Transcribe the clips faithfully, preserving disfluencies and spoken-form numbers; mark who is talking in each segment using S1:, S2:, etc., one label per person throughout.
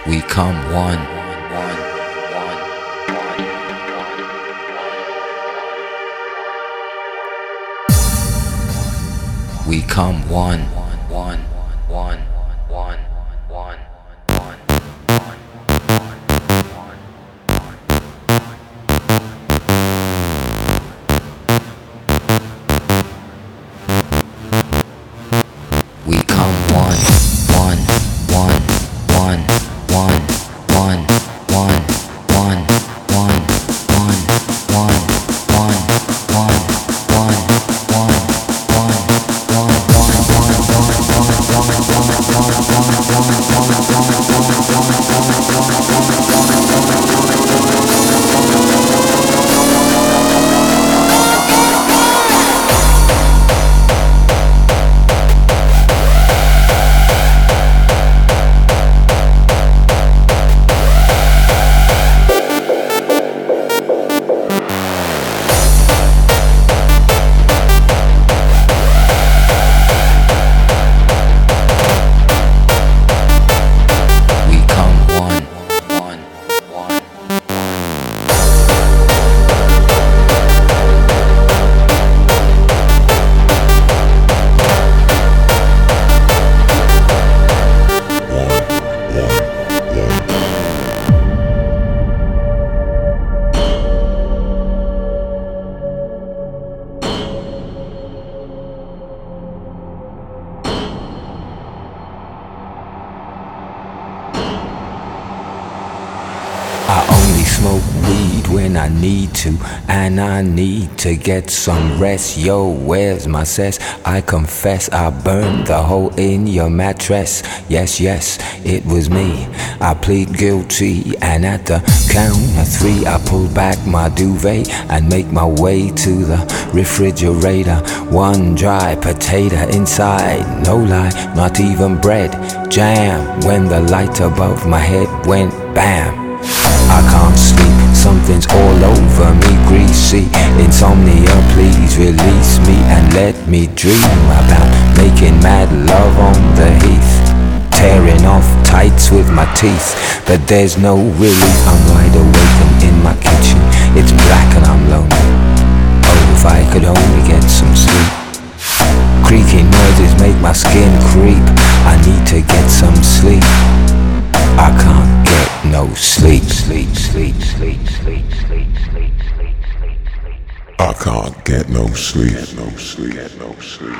S1: We come one. We come one. One. One. One. One. We come one. One. One. One. One. One. One. One. One. One. One. One. One. One. I only smoke weed when I need to, and I need to get some rest. Yo, where's my cess? I confess I burned the hole in your mattress. Yes, yes, it was me. I plead guilty, and at the count of three I pull back my duvet and make my way to the refrigerator. One dry potato inside, no lie, not even bread. Jam when the light above my head went bam. I can't sleep, something's all over me, greasy. Insomnia, please release me and let me dream about making mad love on the heath, tearing off tights with my teeth. But there's no relief, I'm wide awake and in my kitchen. It's black and I'm lonely. Oh, if I could only get some sleep. Creaking noises make my skin creep. I need to get some sleep. I can't get no sleep, sleep, sleep, sleep, sleep, sleep, sleep, sleep, sleep.
S2: I can't get no sleep, no sleep, no sleep.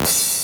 S3: Peace.